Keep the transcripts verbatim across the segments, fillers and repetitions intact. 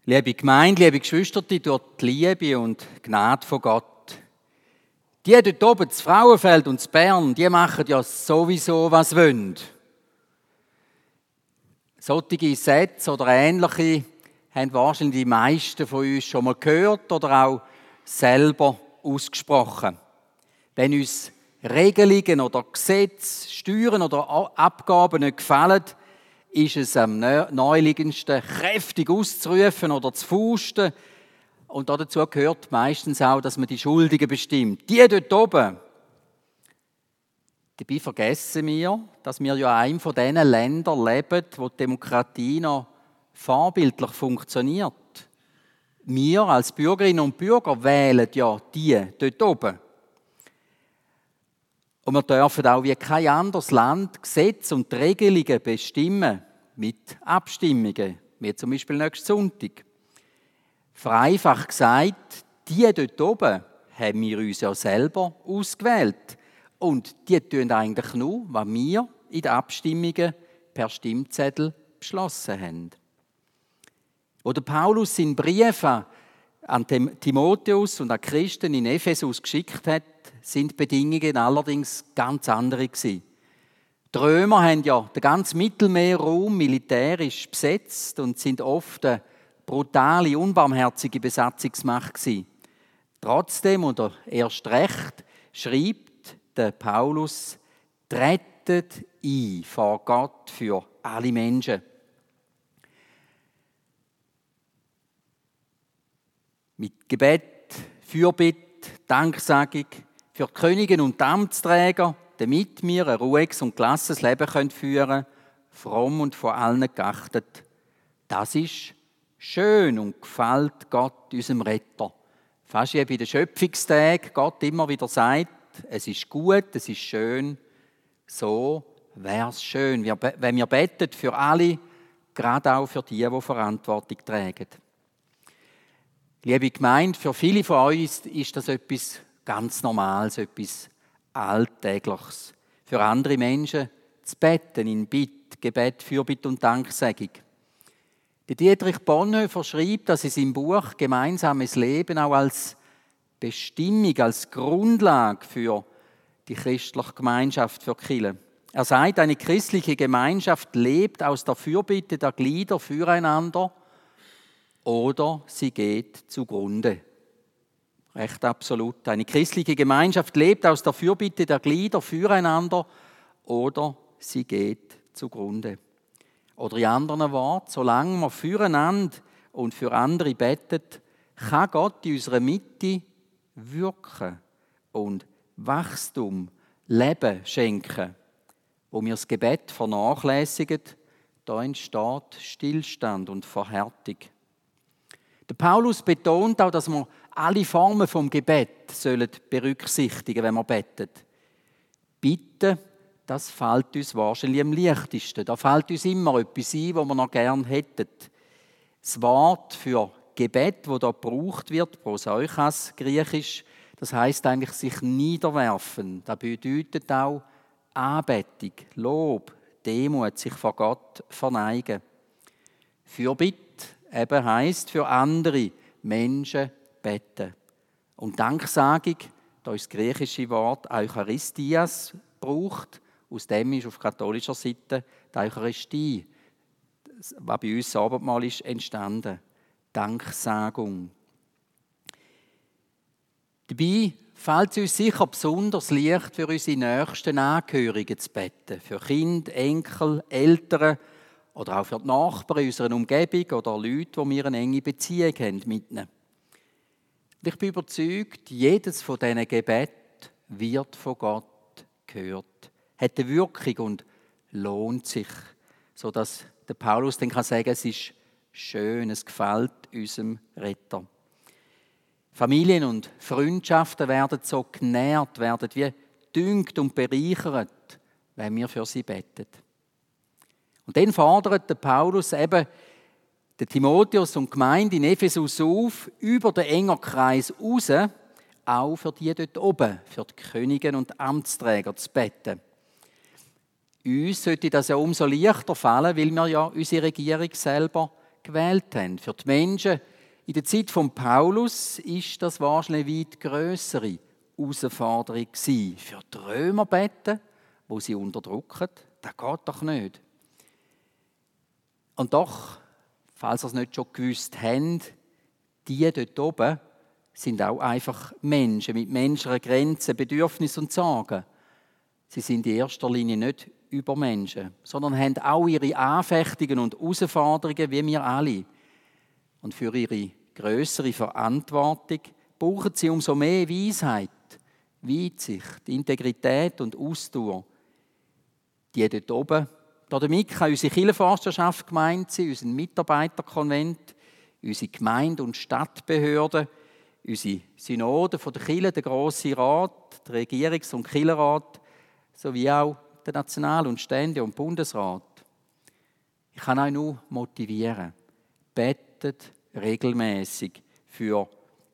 Liebe Gemeinde, liebe Geschwister, durch die Liebe und Gnade von Gott. Die dort oben, das Frauenfeld und das Bern, die machen ja sowieso, was sie wollen. Solche Sätze oder ähnliche haben wahrscheinlich die meisten von uns schon mal gehört oder auch selber ausgesprochen. Wenn uns Regelungen oder Gesetze, Steuern oder Abgaben nicht gefallen, ist es am naheliegendsten, kräftig auszurufen oder zu fausten. Und dazu gehört meistens auch, dass man die Schuldigen bestimmt. Die dort oben. Dabei vergessen wir, dass wir ja in einem von diesen Ländern leben, wo die Demokratie noch vorbildlich funktioniert. Wir als Bürgerinnen und Bürger wählen ja die dort oben. Und wir dürfen auch wie kein anderes Land Gesetze und Regelungen bestimmen mit Abstimmungen, wie zum Beispiel nächsten Sonntag. Vereinfacht gesagt, die dort oben haben wir uns ja selber ausgewählt. Und die tun eigentlich nur, was wir in den Abstimmungen per Stimmzettel beschlossen haben. Wo der Paulus seinen Brief an Timotheus und an Christen in Ephesus geschickt hat, sind die Bedingungen allerdings ganz andere gewesen. Die Römer haben ja den ganzen Mittelmeerraum militärisch besetzt und sind oft eine brutale, unbarmherzige Besatzungsmacht gewesen. Trotzdem, oder erst recht, schreibt der Paulus, tretet ein vor Gott für alle Menschen. Mit Gebet, Fürbitte, Danksagung für die Könige und die Amtsträger, damit wir ein ruhiges und gelassenes Leben führen können, fromm und von allen geachtet. Das ist schön und gefällt Gott, unserem Retter. Fast wie bei den Schöpfungstagen Gott immer wieder sagt, es ist gut, es ist schön. So wäre es schön, wenn wir beten für alle, gerade auch für die, die Verantwortung tragen. Liebe Gemeinde, für viele von euch ist das etwas ganz Normales, etwas Alltägliches. Für andere Menschen zu beten in Bitt, Gebet, Fürbitte und Danksagung. Der Dietrich Bonhoeffer schreibt, dass in seinem Buch «Gemeinsames Leben» auch als Bestimmung, als Grundlage für die christliche Gemeinschaft für die Kirche. Er sagt, eine christliche Gemeinschaft lebt aus der Fürbitte der Glieder füreinander oder sie geht zugrunde. Recht absolut. Eine christliche Gemeinschaft lebt aus der Fürbitte der Glieder füreinander oder sie geht zugrunde. Oder in anderen Worten, solange wir füreinander und für andere beten, kann Gott in unserer Mitte wirken und Wachstum, Leben schenken. Wo wir das Gebet vernachlässigen, da entsteht Stillstand und Verhärtung. Der Paulus betont auch, dass wir alle Formen vom Gebet sollen berücksichtigen, wenn wir beten. Bitte, das fällt uns wahrscheinlich am leichtesten. Da fällt uns immer etwas ein, was wir noch gerne hätten. Das Wort für Gebet, das da gebraucht wird, proseuchas, griechisch, das heisst eigentlich sich niederwerfen. Das bedeutet auch Anbetung, Lob, Demut, sich vor Gott verneigen. Fürbitte eben heisst für andere Menschen beten. Und Danksagung, da ist das griechische Wort Eucharistias gebraucht. Aus dem ist auf katholischer Seite die Eucharistie, was bei uns das Abendmahl ist, entstanden. Danksagung. Dabei fällt es uns sicher besonders leicht, für unsere nächsten Angehörigen zu beten. Für Kinder, Enkel, Eltern oder auch für die Nachbarn in unserer Umgebung oder Leute, die wir eine enge Beziehung haben mit ihnen. Ich bin überzeugt, jedes von diesen Gebeten wird von Gott gehört, hat eine Wirkung und lohnt sich, sodass der Paulus dann kann sagen, es ist schön, es gefällt unserem Retter. Familien und Freundschaften werden so genährt, werden wie düngt und bereichert, wenn wir für sie beten. Und dann fordert der Paulus eben den Timotheus und die Gemeinde in Ephesus auf, über den engen Kreis raus, auch für die dort oben, für die Könige und Amtsträger zu beten. Uns sollte das ja umso leichter fallen, weil wir ja unsere Regierung selber gewählt haben. Für die Menschen in der Zeit von Paulus ist das wahrscheinlich eine weit grössere Herausforderung gewesen. Für die Römer beten, wo sie unterdrücken, das geht doch nicht. Und doch, falls ihr es nicht schon gewusst habt, die dort oben sind auch einfach Menschen mit menschlichen Grenzen, Bedürfnissen und Sorgen. Sie sind in erster Linie nicht Übermenschen, sondern haben auch ihre Anfechtungen und Herausforderungen wie wir alle. Und für ihre grössere Verantwortung brauchen sie umso mehr Weisheit, Weitsicht, Integrität und Ausdauer. Die dort oben, damit kann unsere Kirchenforsterschaft gemeint sein, unser Mitarbeiterkonvent, unsere Gemeinde- und Stadtbehörden, unsere Synode von der Kirche, der Grosse Rat, der Regierungs- und Kirchenrat, sowie auch der National- und Stände- und Bundesrat. Ich kann euch nur motivieren. Betet regelmäßig für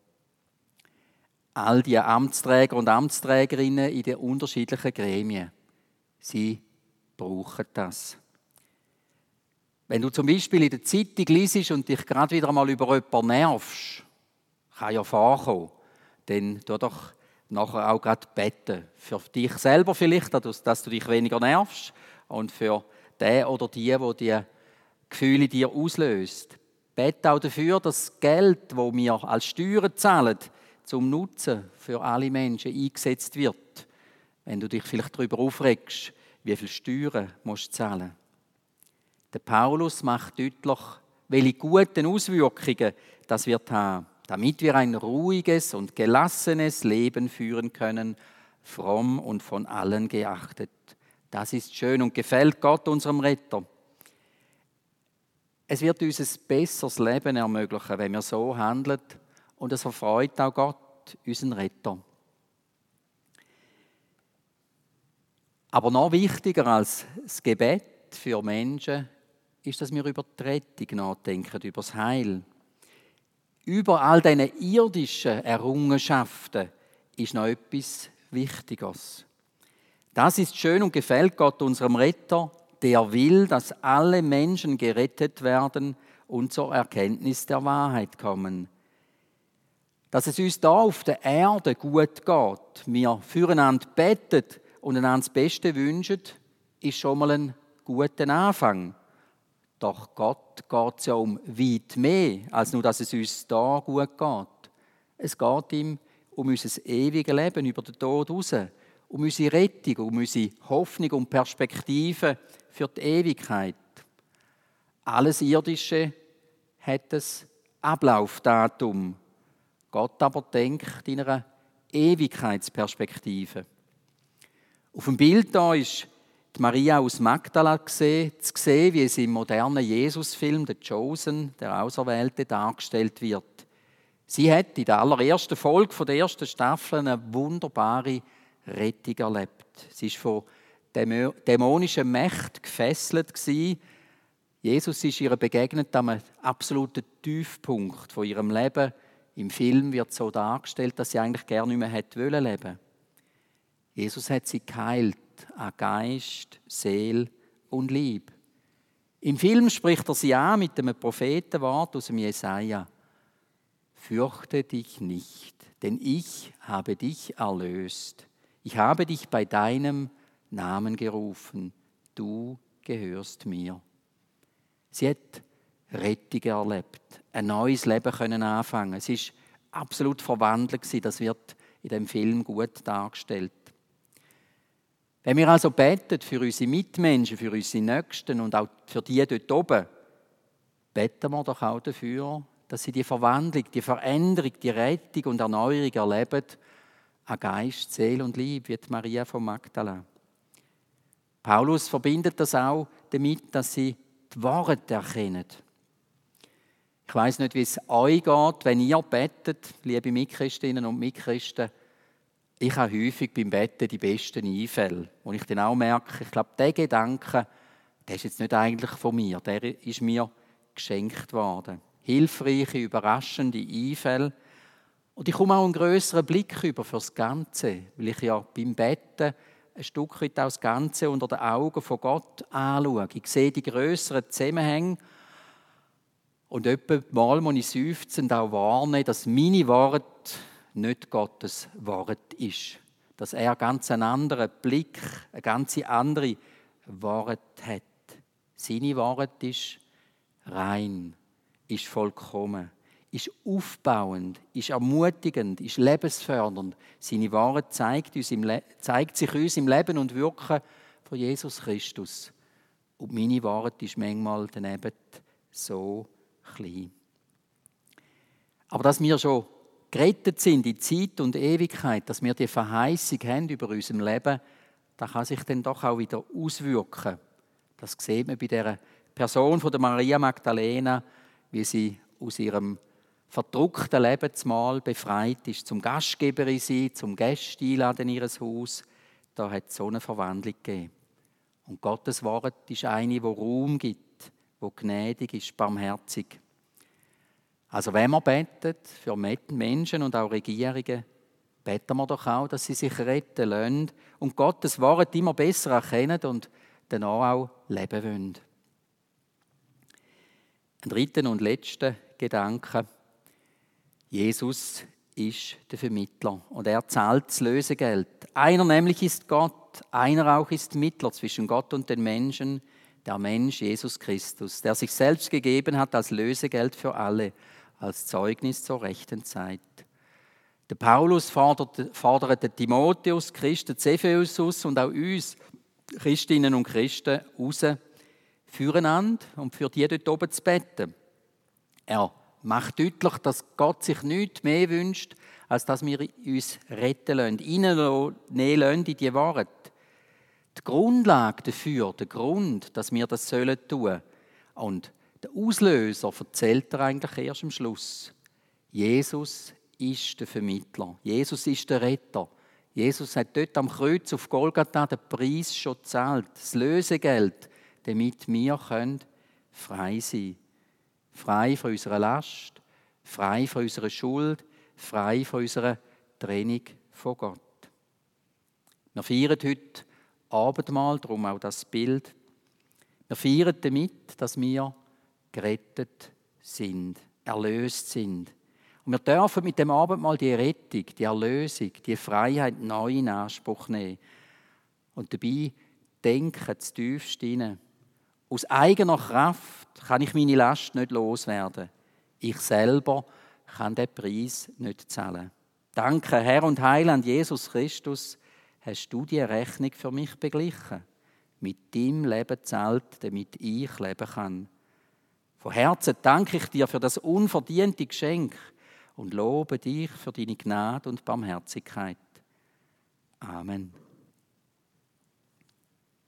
all die Amtsträger und Amtsträgerinnen in den unterschiedlichen Gremien. Sie brauchen das. Wenn du zum Beispiel in der Zeitung liest und dich gerade wieder einmal über jemanden nervst, kann ja vorkommen, dann tu doch nachher auch gerade beten. Für dich selber vielleicht, dass du dich weniger nervst und für den oder die, die die Gefühle in dir auslöst. Bete auch dafür, dass das Geld, das wir als Steuern zahlen, zum Nutzen für alle Menschen eingesetzt wird. Wenn du dich vielleicht darüber aufregst, wie viel Steuern musst du zahlen. Der Paulus macht deutlich, welche guten Auswirkungen das wird haben, damit wir ein ruhiges und gelassenes Leben führen können, fromm und von allen geachtet. Das ist schön und gefällt Gott, unserem Retter. Es wird uns ein besseres Leben ermöglichen, wenn wir so handeln, und es erfreut auch Gott, unseren Retter. Aber noch wichtiger als das Gebet für Menschen ist, dass wir über die Rettung nachdenken, über das Heil. Über all diese irdischen Errungenschaften ist noch etwas Wichtiges. Das ist schön und gefällt Gott, unserem Retter, der will, dass alle Menschen gerettet werden und zur Erkenntnis der Wahrheit kommen. Dass es uns da auf der Erde gut geht, wir füreinander beten und einander das Beste wünschen, ist schon mal ein guter Anfang. Doch Gott geht es ja um weit mehr, als nur, dass es uns da gut geht. Es geht ihm um unser ewiges Leben über den Tod raus, um unsere Rettung, um unsere Hoffnung und Perspektive für die Ewigkeit. Alles Irdische hat ein Ablaufdatum. Gott aber denkt in einer Ewigkeitsperspektive. Auf dem Bild hier ist die Maria aus Magdala zu sehen, wie es im modernen Jesus-Film «The Chosen», der Auserwählte, dargestellt wird. Sie hat in der allerersten Folge der ersten Staffel eine wunderbare Rettung erlebt. Sie war von dämonischen Mächten gefesselt. Jesus ist ihr begegnet am absoluten Tiefpunkt von ihrem Leben. Im Film wird so dargestellt, dass sie eigentlich gerne nicht mehr hätte leben wollen. Jesus hat sie geheilt an Geist, Seele und Liebe. Im Film spricht er sie an mit einem Prophetenwort aus dem Jesaja. Fürchte dich nicht, denn ich habe dich erlöst. Ich habe dich bei deinem Namen gerufen. Du gehörst mir. Sie hat Rettung erlebt, ein neues Leben können anfangen. Sie ist absolut verwandelt gewesen. Das wird in dem Film gut dargestellt. Wenn wir also beten für unsere Mitmenschen, für unsere Nächsten und auch für die dort oben, beten wir doch auch dafür, dass sie die Verwandlung, die Veränderung, die Rettung und Erneuerung erleben, an Geist, Seele und Liebe, wie die Maria von Magdala. Paulus verbindet das auch damit, dass sie die Wahrheit erkennen. Ich weiss nicht, wie es euch geht, wenn ihr betet, liebe Mitchristinnen und Mitchristen. Ich habe häufig beim Betten die besten Einfälle. Und ich dann auch merke, ich glaube, der Gedanke, der ist jetzt nicht eigentlich von mir, der ist mir geschenkt worden. Hilfreiche, überraschende Einfälle. Und ich komme auch einen grösseren Blick über für das Ganze, weil ich ja beim Betten ein Stück weit auch das Ganze unter den Augen von Gott anschaue. Ich sehe die grösseren Zusammenhänge Und etwa mal muss ich seufzend auch warnen, dass meine Worte nicht Gottes Wort ist. Dass er ganz einen anderen Blick, eine ganz andere Wort hat. Seine Wort ist rein, ist vollkommen, ist aufbauend, ist ermutigend, ist lebensfördernd. Seine Wahrheit zeigt, uns im Le- zeigt sich uns im Leben und Wirken von Jesus Christus. Und meine Wahrheit ist manchmal daneben so klein. Aber dass wir schon gerettet sind in Zeit und Ewigkeit, dass wir die Verheißung haben über unserem Leben, das kann sich dann doch auch wieder auswirken. Das sieht man bei dieser Person von der Maria Magdalena, wie sie aus ihrem verdruckten Lebensmal befreit ist, zum Gastgeberin sein, zum Gäste einladen in ihr Haus. Da hat es so eine Verwandlung gegeben. Und Gottes Wort ist eine, die Raum gibt, die gnädig ist, barmherzig. Also wenn wir beten für Menschen und auch Regierungen, beten wir doch auch, dass sie sich retten lassen und Gottes Wort immer besser erkennen und danach auch leben wollen. Ein dritter und letzter Gedanke. Jesus ist der Vermittler und er zahlt das Lösegeld. Einer nämlich ist Gott, einer auch ist Mittler zwischen Gott und den Menschen, der Mensch Jesus Christus, der sich selbst gegeben hat als Lösegeld für alle, als Zeugnis zur rechten Zeit. Der Paulus fordert, fordert den Timotheus, Christen, Ephesus und auch uns, Christinnen und Christen, raus, füreinander und für die dort oben zu beten. Er macht deutlich, dass Gott sich nichts mehr wünscht, als dass wir uns retten lassen, reinnehmen lassen in die Wahrheit. Die Grundlage dafür, der Grund, dass wir das sollen tun. Und der Auslöser erzählt er eigentlich erst am Schluss. Jesus ist der Vermittler. Jesus ist der Retter. Jesus hat dort am Kreuz auf Golgatha den Preis schon gezahlt, das Lösegeld, damit wir können frei sein können. Frei von unserer Last, frei von unserer Schuld, frei von unserer Trennung von Gott. Wir feiern heute Abendmahl, darum auch das Bild. Wir feiern damit, dass wir gerettet sind, erlöst sind. Und wir dürfen mit dem Abendmahl die Rettung, die Erlösung, die Freiheit neu in Anspruch nehmen. Und dabei denken, das Tiefste hinein. Aus eigener Kraft kann ich meine Last nicht loswerden. Ich selber kann den Preis nicht zahlen. Danke, Herr und Heiland Jesus Christus, hast du die Rechnung für mich beglichen. Mit deinem Leben zahlt, damit ich leben kann. Von Herzen danke ich dir für das unverdiente Geschenk und lobe dich für deine Gnade und Barmherzigkeit. Amen.